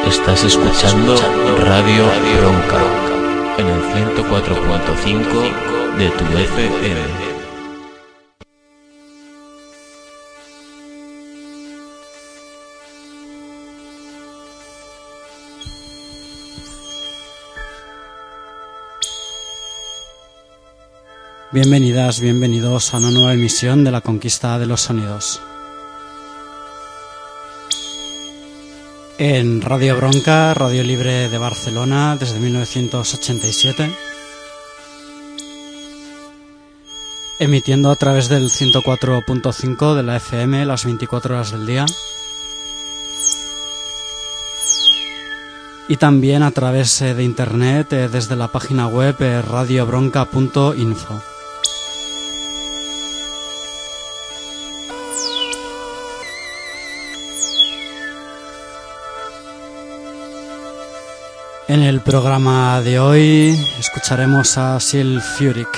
Estás escuchando Radio Bronca en el 104.5 de tu FM. Bienvenidas, bienvenidos a una nueva emisión de La Conquista de los Sonidos. En Radio Bronca, Radio Libre de Barcelona, desde 1987, emitiendo a través del 104.5 de la FM las 24 horas del día, y también a través de internet desde la página web radiobronca.info. En el programa de hoy escucharemos a Sulfuric.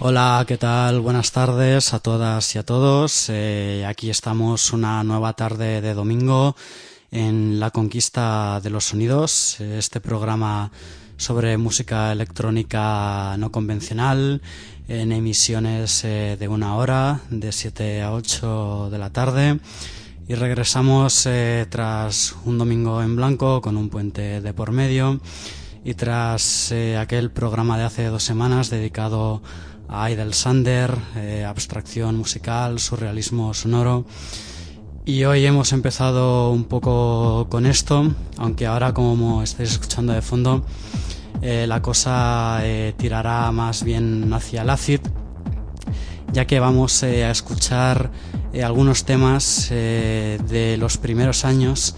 Hola, ¿qué tal? Buenas tardes a todas y a todos. Aquí estamos una nueva tarde de domingo en La Conquista de los Sonidos, este programa sobre música electrónica no convencional en emisiones de 1 hora, de 7 a 8 de la tarde. Y regresamos tras un domingo en blanco con un puente de por medio y tras aquel programa de hace 2 semanas dedicado a Idle Sander, abstracción musical, surrealismo sonoro. Y hoy hemos empezado un poco con esto, aunque ahora, como estáis escuchando de fondo, la cosa tirará más bien hacia el acid, ya que vamos a escuchar algunos temas de los primeros años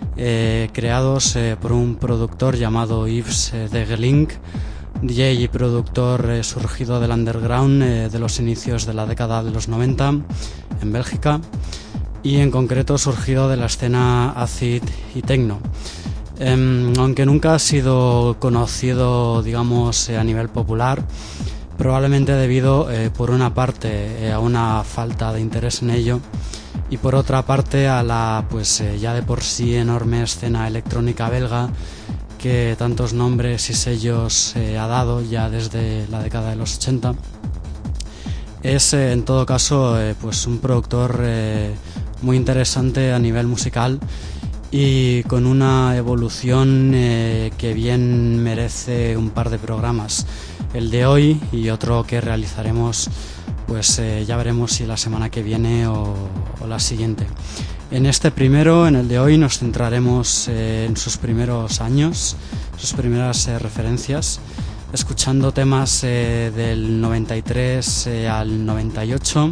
creados por un productor llamado Yves Degelink, DJ y productor surgido del underground de los inicios de la década de los 90 en Bélgica, y en concreto surgido de la escena acid y techno. Aunque nunca ha sido conocido, digamos, a nivel popular, probablemente debido por una parte a una falta de interés en ello y por otra parte a la ya de por sí enorme escena electrónica belga que tantos nombres y sellos ha dado ya desde la década de los 80. Es en todo caso un productor muy interesante a nivel musical y con una evolución que bien merece un par de programas, el de hoy y otro que realizaremos ya veremos si la semana que viene o la siguiente. En este primero, en el de hoy, nos centraremos en sus primeros años, sus primeras referencias, escuchando temas del 93 al 98,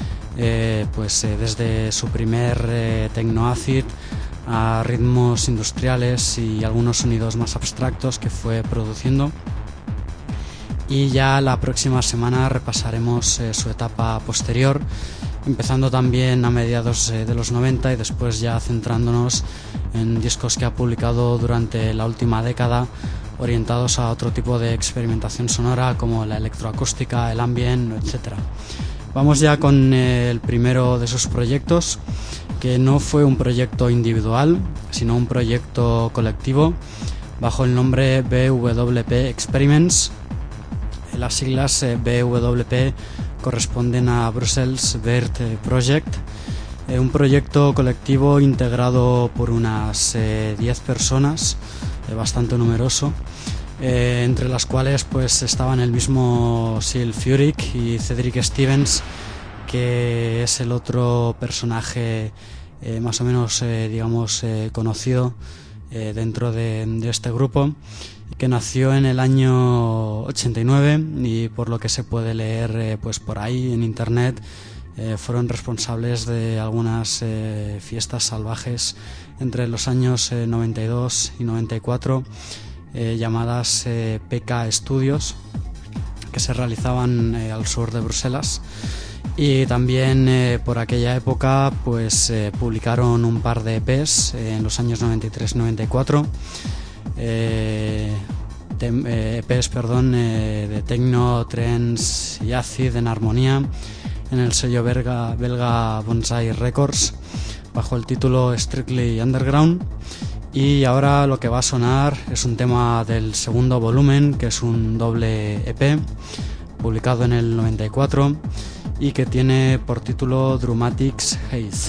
desde su primer techno acid a ritmos industriales y algunos sonidos más abstractos que fue produciendo. Y ya la próxima semana repasaremos su etapa posterior, empezando también a mediados de los 90 y después ya centrándonos en discos que ha publicado durante la última década, orientados a otro tipo de experimentación sonora como la electroacústica, el ambient, etc. Vamos ya con el primero de sus proyectos, que no fue un proyecto individual, sino un proyecto colectivo, bajo el nombre BWP Experiments. Las siglas BWP corresponden a Brussels Vert Project, un proyecto colectivo integrado por unas 10 personas, bastante numeroso, entre las cuales estaban el mismo Sil Furyk y Cedric Stevens, que es el otro personaje más o menos conocido dentro de este grupo, que nació en el año 89 y por lo que se puede leer por ahí en internet fueron responsables de algunas fiestas salvajes entre los años 92 y 94 llamadas PK Studios, que se realizaban al sur de Bruselas. Y también por aquella época publicaron un par de EPs en los años 93-94, EPs de techno, trance y acid en armonía en el sello belga Bonsai Records bajo el título Strictly Underground. Y ahora lo que va a sonar es un tema del segundo volumen, que es un doble EP publicado en el 94 y que tiene por título Dramatics Haze.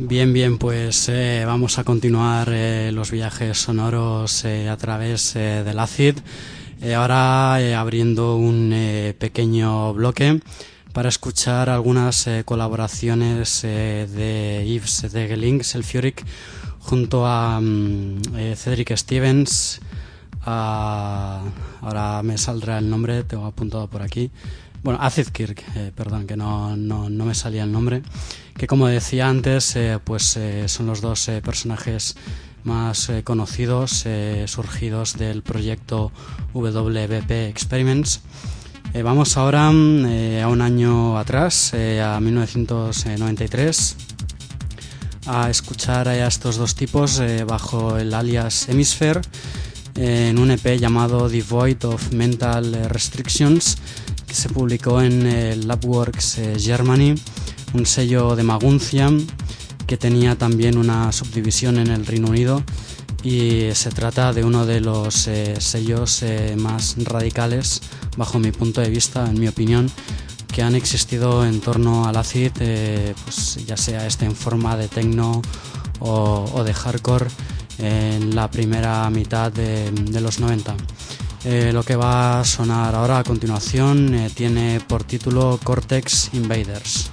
Bien, pues vamos a continuar los viajes sonoros a través del Acid. Ahora abriendo un pequeño bloque para escuchar algunas colaboraciones de Yves Degelink-Selfjurik junto a Cedric Stevens. Ahora me saldrá el nombre, tengo apuntado por aquí. Bueno, Acid Kirk, perdón, que no me salía el nombre. Que como decía antes, son los dos personajes más conocidos, surgidos del proyecto WBP Experiments. Vamos ahora a un año atrás, a 1993, a escuchar a estos dos tipos bajo el alias Hemisphere, en un EP llamado Devoid of Mental Restrictions, que se publicó en Labworks Germany, un sello de Maguncia que tenía también una subdivisión en el Reino Unido, y se trata de uno de los sellos más radicales, bajo mi punto de vista, en mi opinión, que han existido en torno al acid, pues ya sea en forma de techno o de hardcore en la primera mitad de los 90. Lo que va a sonar ahora a continuación tiene por título Cortex Invaders.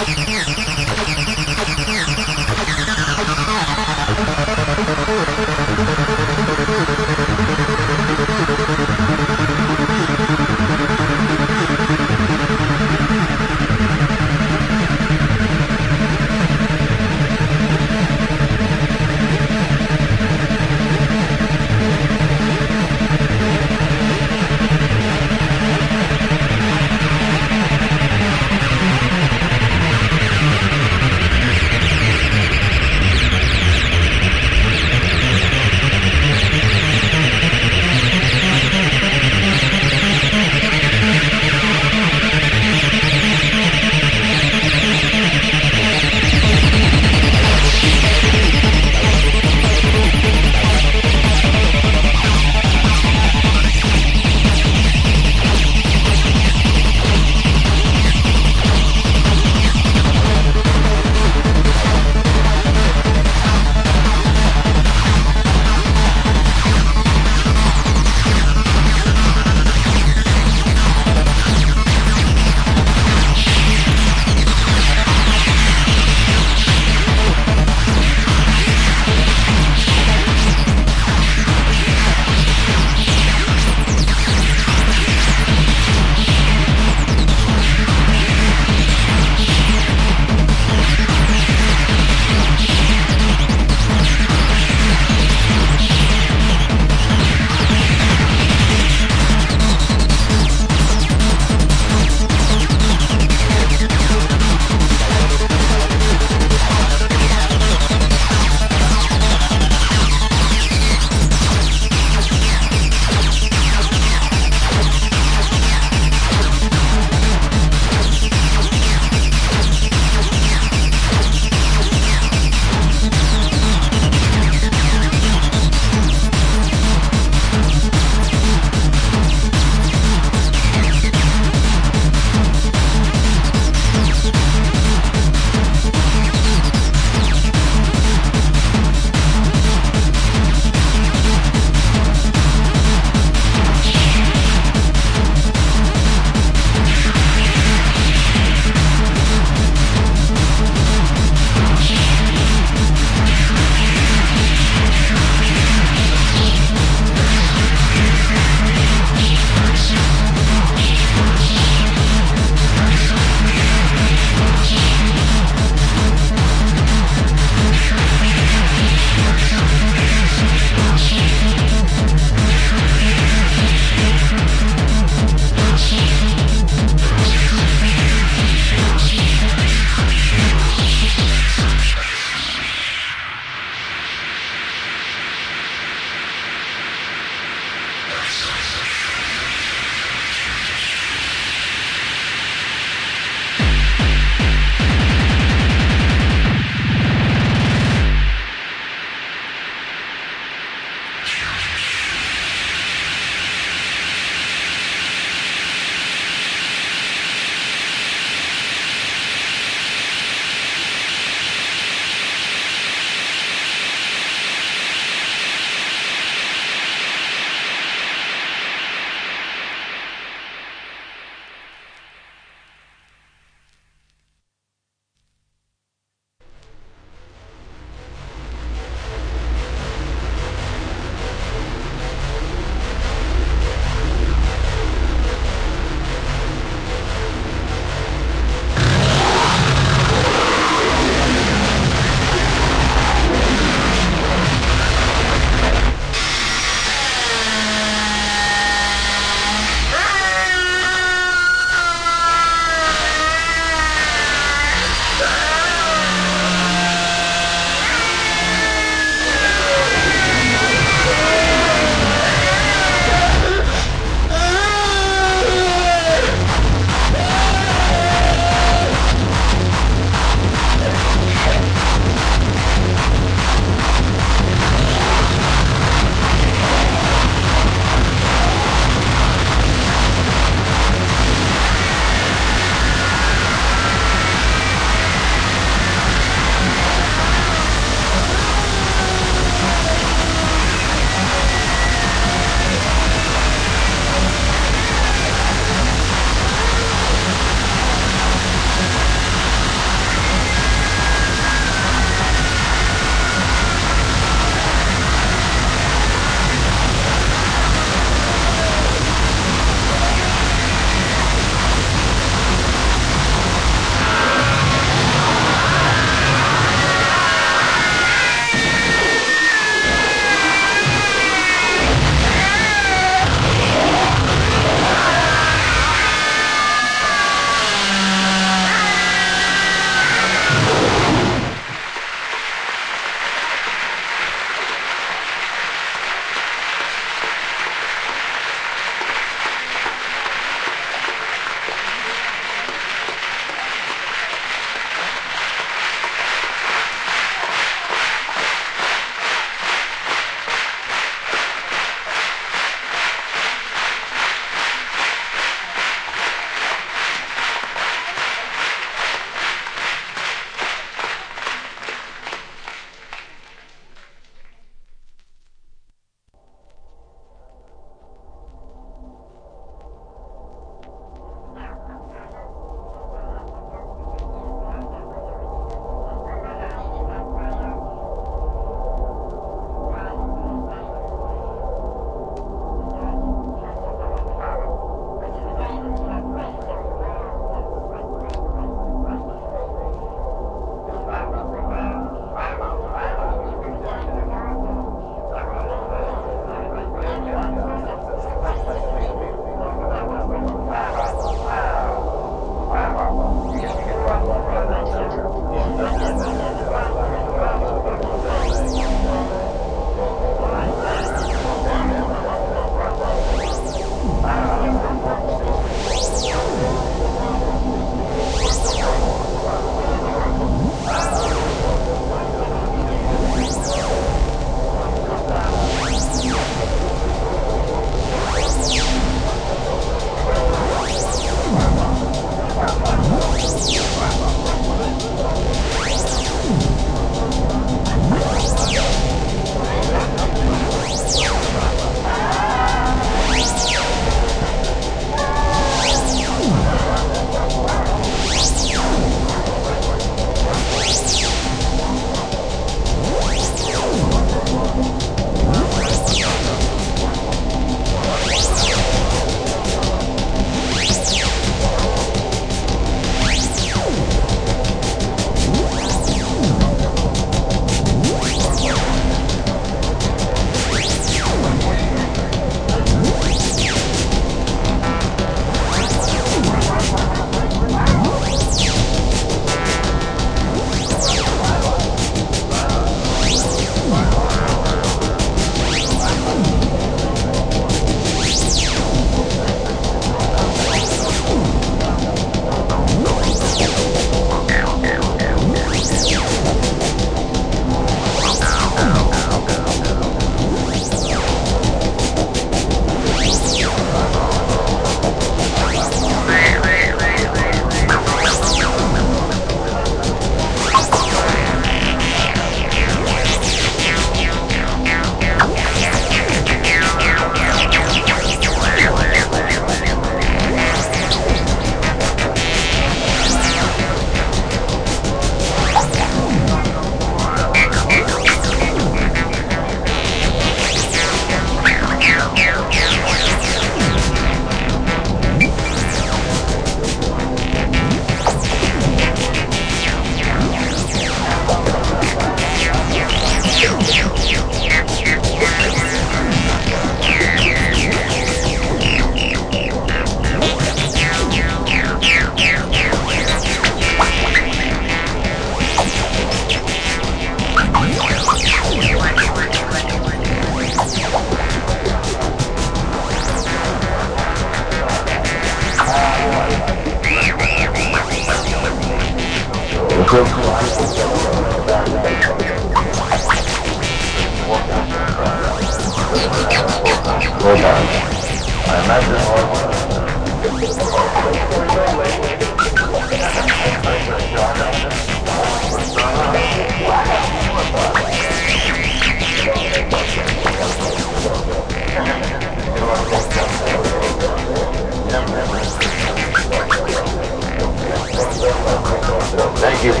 Thank you.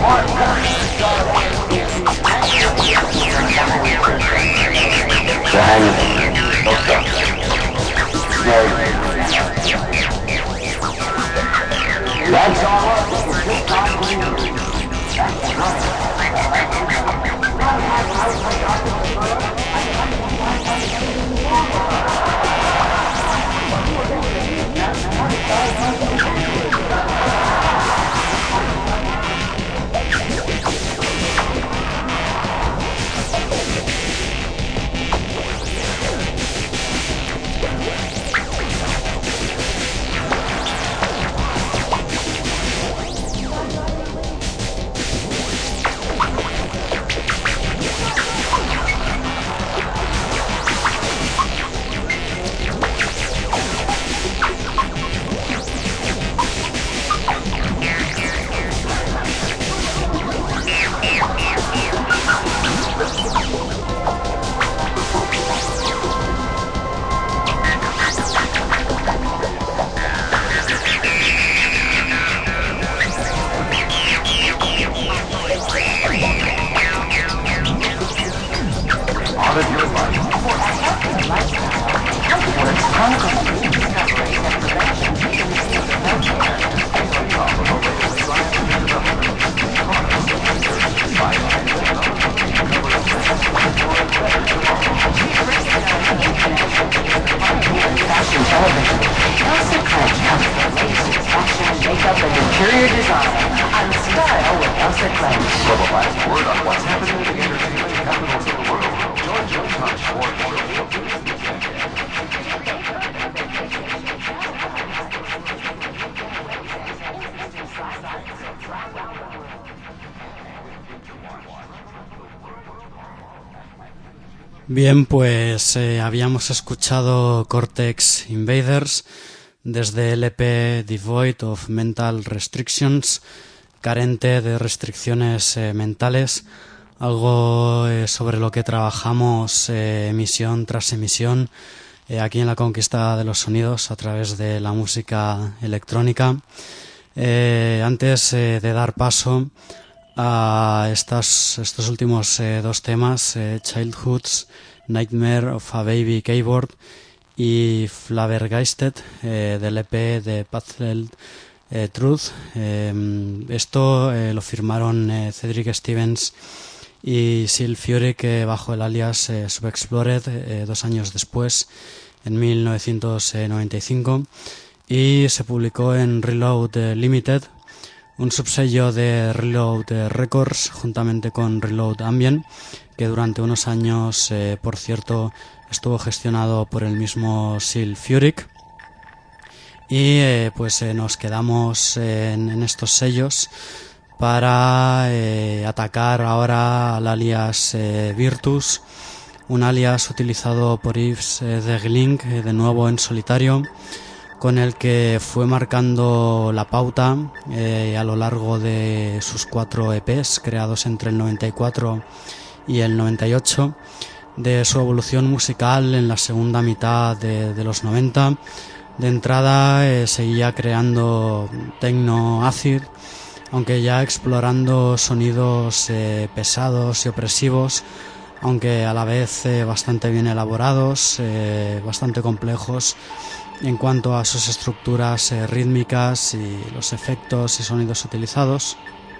That's all Bien, pues habíamos escuchado Cortex Invaders desde el EP Devoid of Mental Restrictions, carente de restricciones mentales, algo sobre lo que trabajamos emisión tras emisión aquí en la Conquista de los Sonidos a través de la música electrónica. Antes de dar paso a estos últimos dos temas, Childhood's Nightmare of a Baby Keyboard y Flabbergasted del EP de Puzzled Truth. Esto lo firmaron Cedric Stevens y Sil Furyk bajo el alias Subexplored 2 años después, en 1995, y se publicó en Reload Limited, un subsello de Reload Records juntamente con Reload Ambient, que durante unos años, por cierto, estuvo gestionado por el mismo Sil Furyk. Y pues nos quedamos en estos sellos para atacar ahora al alias Virtus, un alias utilizado por Yves Deglink, de nuevo en solitario, con el que fue marcando la pauta a lo largo de sus 4 EPs creados entre el 94 y el 98, de su evolución musical en la segunda mitad de los 90. De entrada seguía creando techno acid, aunque ya explorando sonidos pesados y opresivos, aunque a la vez bastante bien elaborados, bastante complejos en cuanto a sus estructuras rítmicas y los efectos y sonidos utilizados.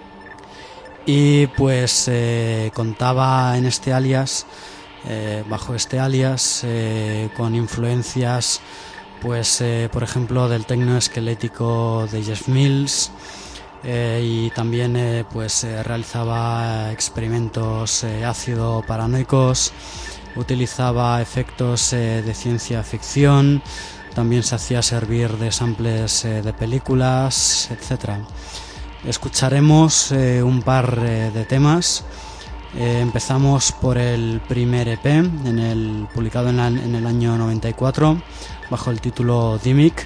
Y pues contaba en este alias, bajo este alias, con influencias, pues por ejemplo del techno esquelético de Jeff Mills, y también pues realizaba experimentos ácido paranoicos, utilizaba efectos de ciencia ficción, también se hacía servir de samples de películas, etc. Escucharemos un par de temas. Empezamos por el primer EP, publicado en el año 94, bajo el título Dimic.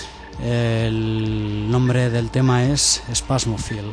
El nombre del tema es Spasmophile.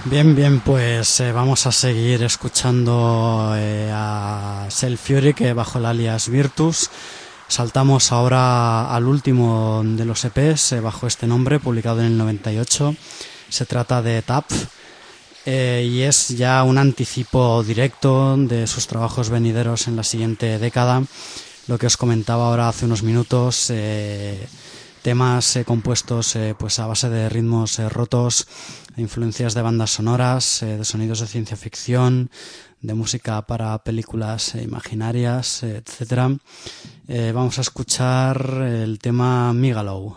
Bien, pues vamos a seguir escuchando a Cell Fury, que bajo el alias Virtus. Saltamos ahora al último de los EPs bajo este nombre, publicado en el 98. Se trata de TAPF y es ya un anticipo directo de sus trabajos venideros en la siguiente década. Lo que os comentaba ahora hace unos minutos, temas compuestos pues a base de ritmos rotos, influencias de bandas sonoras, de sonidos de ciencia ficción, de música para películas imaginarias, etcétera. Vamos a escuchar el tema Migalow.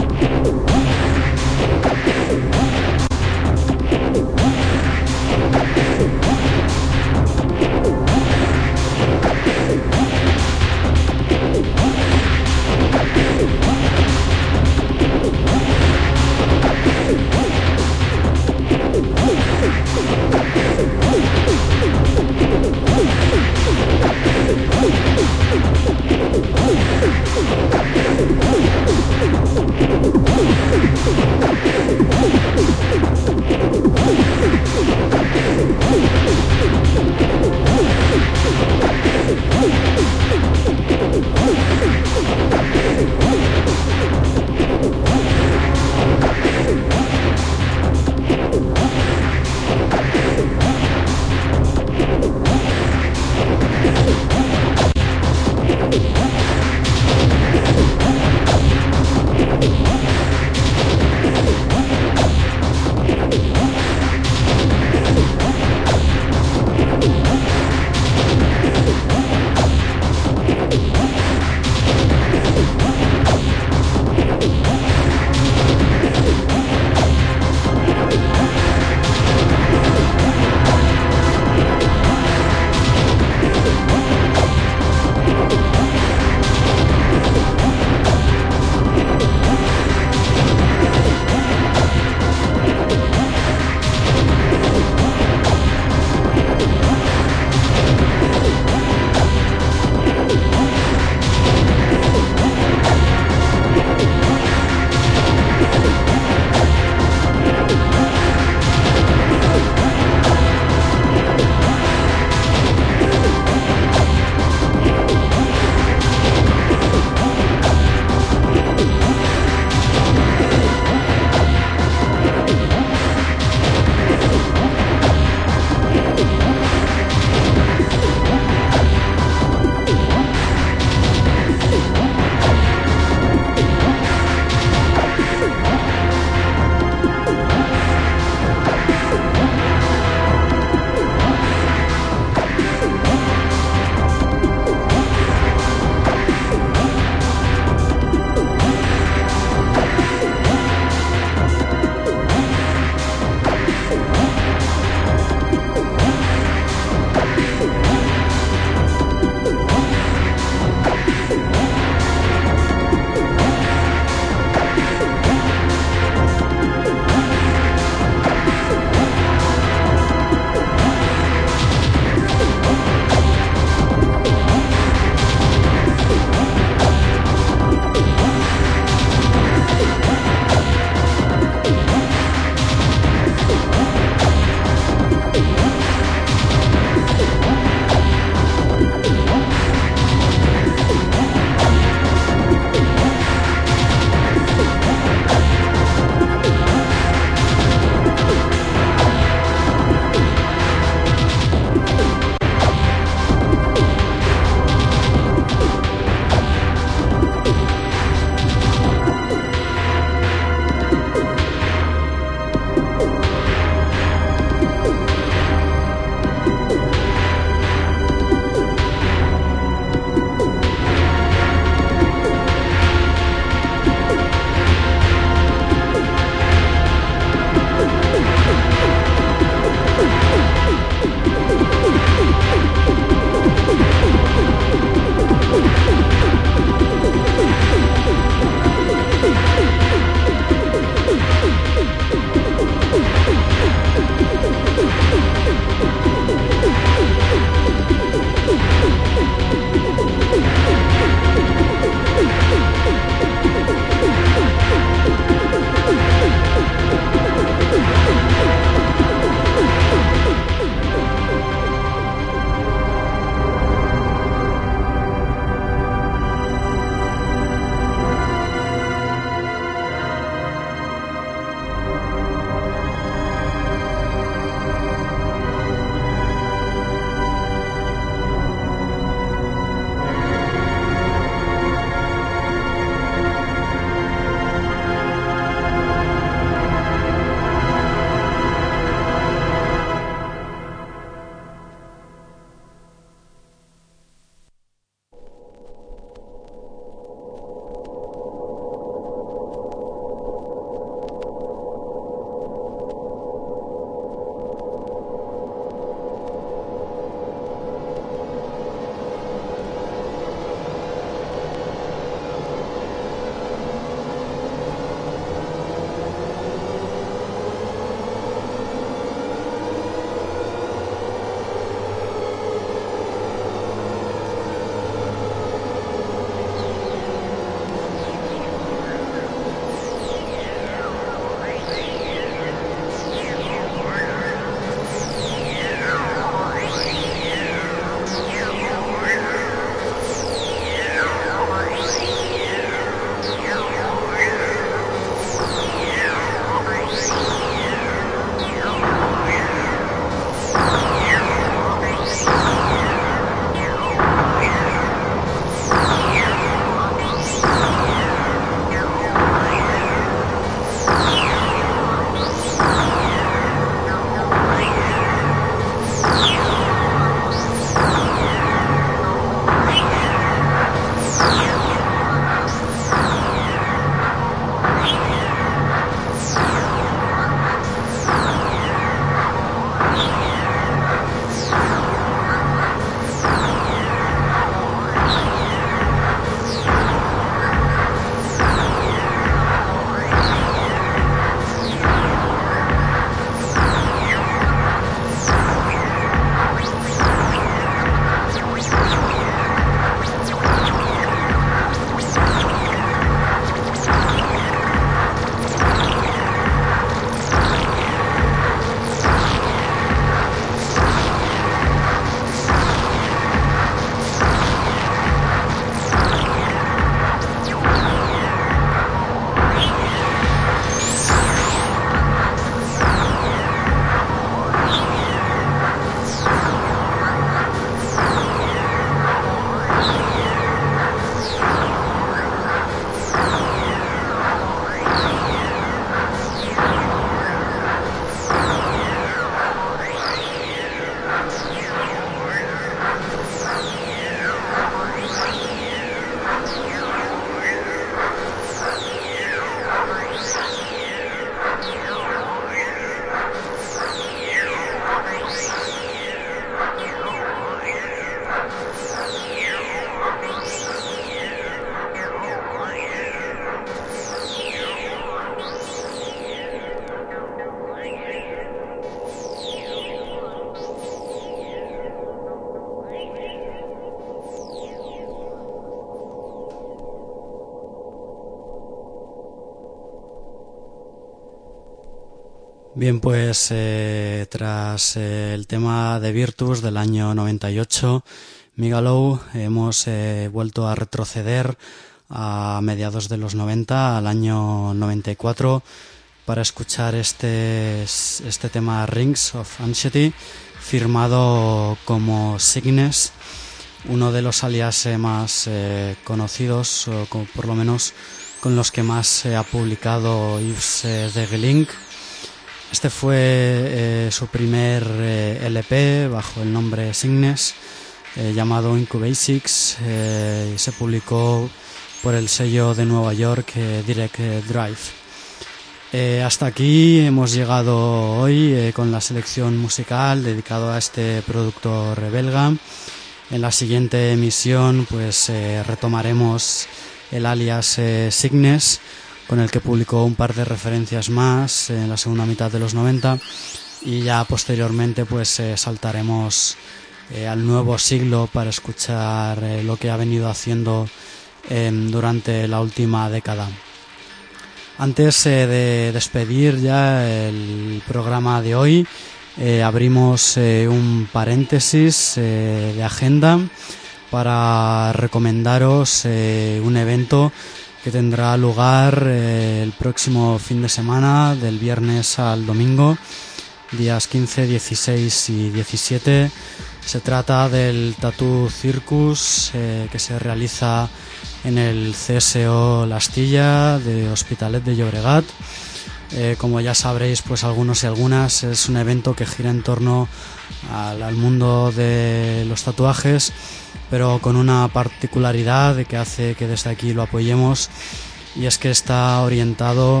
Bien, pues tras el tema de Virtus del año 98, Migaloo, hemos vuelto a retroceder a mediados de los 90, al año 94, para escuchar este tema Rings of Anxiety, firmado como Cygnus, uno de los alias más conocidos, o por lo menos con los que más ha publicado Yves Degelink. Este fue su primer LP bajo el nombre Cygnus, llamado Incubasics, y se publicó por el sello de Nueva York Direct Drive. Hasta aquí hemos llegado hoy con la selección musical dedicado a este productor belga. En la siguiente emisión pues retomaremos el alias Cygnus, con el que publicó un par de referencias más en la segunda mitad de los 90, y ya posteriormente pues saltaremos al nuevo siglo para escuchar lo que ha venido haciendo durante la última década. Antes de despedir ya el programa de hoy, abrimos un paréntesis de agenda para recomendaros un evento que tendrá lugar el próximo fin de semana, del viernes al domingo, días 15, 16 y 17. Se trata del Tattoo Circus, que se realiza en el CSO L'Astilla de Hospitalet de Llobregat. Como ya sabréis, pues algunos y algunas, es un evento que gira en torno al mundo de los tatuajes, pero con una particularidad que hace que desde aquí lo apoyemos, y es que está orientado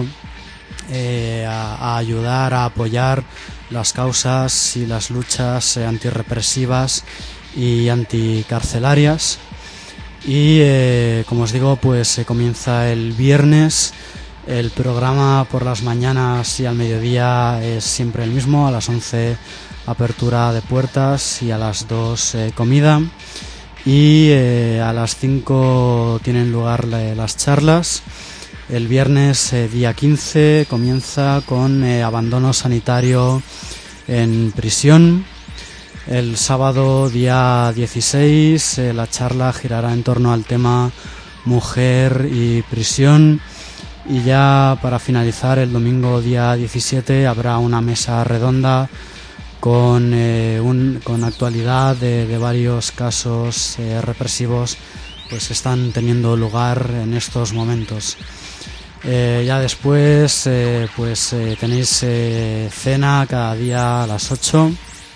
a ayudar a apoyar las causas y las luchas antirrepresivas y anticarcelarias. Y como os digo, pues comienza el viernes. El programa por las mañanas y al mediodía es siempre el mismo: a las 11 apertura de puertas y a las 2 comida. Y a las 5 tienen lugar las charlas. El viernes día 15 comienza con abandono sanitario en prisión. El sábado día 16 la charla girará en torno al tema mujer y prisión. Y ya para finalizar, el domingo día 17 habrá una mesa redonda con actualidad de varios casos represivos pues están teniendo lugar en estos momentos. Ya después tenéis cena cada día a las 8,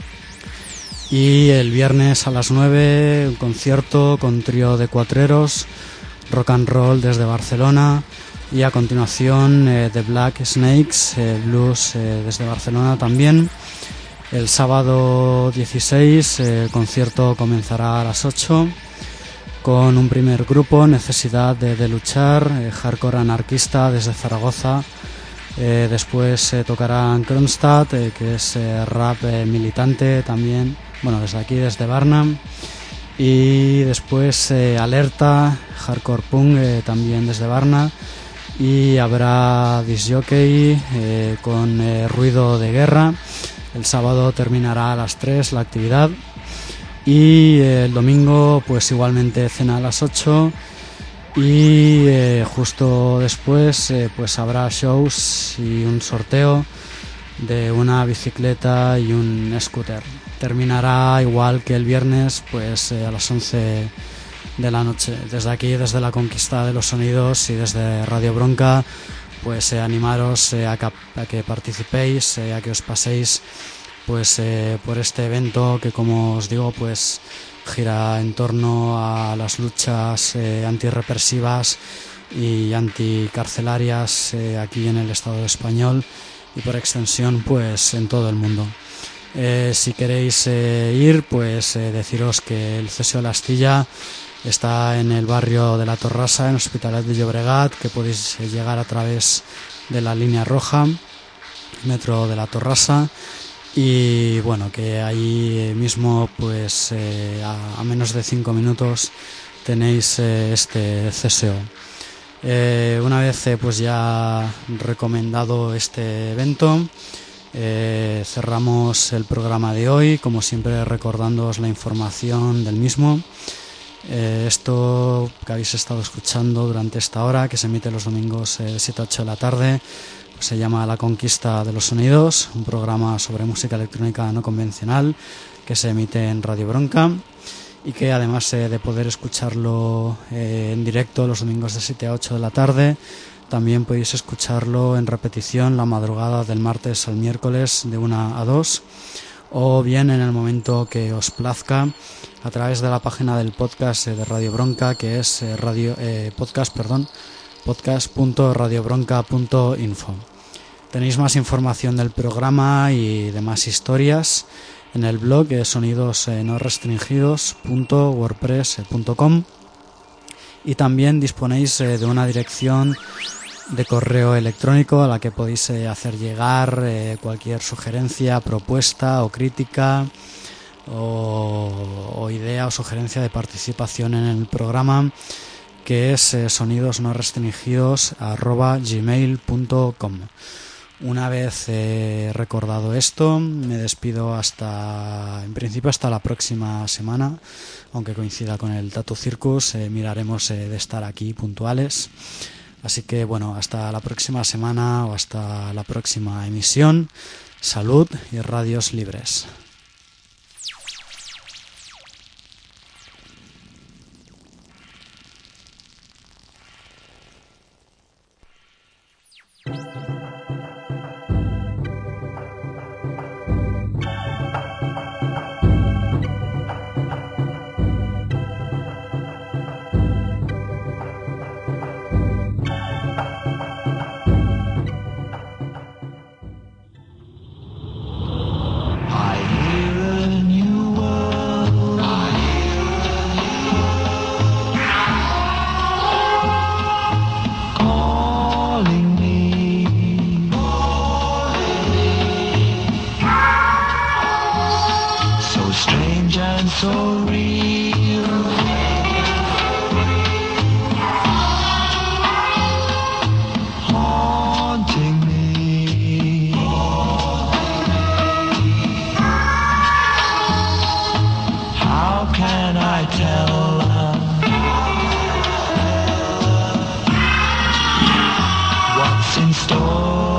y el viernes a las 9 un concierto con trío de cuatreros, rock and roll desde Barcelona, y a continuación The Black Snakes, blues desde Barcelona también. El sábado 16 el concierto comenzará a las 8 con un primer grupo, Necesidad de Luchar, hardcore anarquista desde Zaragoza. Después tocarán Kronstadt, que es rap militante también, bueno, desde aquí, desde Varna. Y después Alerta, hardcore punk también desde Varna. Y habrá disc jockey con Ruido de Guerra. El sábado terminará a las 3 la actividad. Y el domingo pues igualmente cena a las 8, y justo después pues habrá shows y un sorteo de una bicicleta y un scooter. Terminará igual que el viernes pues a las 11 de la noche. Desde aquí, desde la Conquista de los Sonidos y desde Radio Bronca, pues animaros a que participéis, a que os paséis pues por este evento que, como os digo, pues gira en torno a las luchas antirrepresivas y anticarcelarias aquí en el Estado español y por extensión pues en todo el mundo. Si queréis ir, pues deciros que el CSO L'Astilla está en el barrio de La Torrassa, en Hospitalet de Llobregat, que podéis llegar a través de la línea roja, metro de La Torrassa. Y bueno, que ahí mismo pues a menos de 5 minutos tenéis este CSO. Una vez pues ya recomendado este evento, Cerramos el programa de hoy, como siempre recordándoos la información del mismo. Esto que habéis estado escuchando durante esta hora, que se emite los domingos 7 a 8 de la tarde, pues se llama La Conquista de los Sonidos, un programa sobre música electrónica no convencional que se emite en Radio Bronca y que además de poder escucharlo en directo los domingos de 7 a 8 de la tarde, también podéis escucharlo en repetición la madrugada del martes al miércoles de 1 a 2 o bien en el momento que os plazca a través de la página del podcast de Radio Bronca, que es podcast.radiobronca.info. Tenéis más información del programa y demás historias en el blog sonidosnorestringidos.wordpress.com y también disponéis de una dirección de correo electrónico a la que podéis hacer llegar cualquier sugerencia, propuesta o crítica o idea o sugerencia de participación en el programa, que es sonidosnorestringidos@gmail.com. Una vez recordado esto, me despido en principio hasta la próxima semana, aunque coincida con el Tattoo Circus, miraremos de estar aquí puntuales. Así que bueno, hasta la próxima semana o hasta la próxima emisión. Salud y radios libres. in store.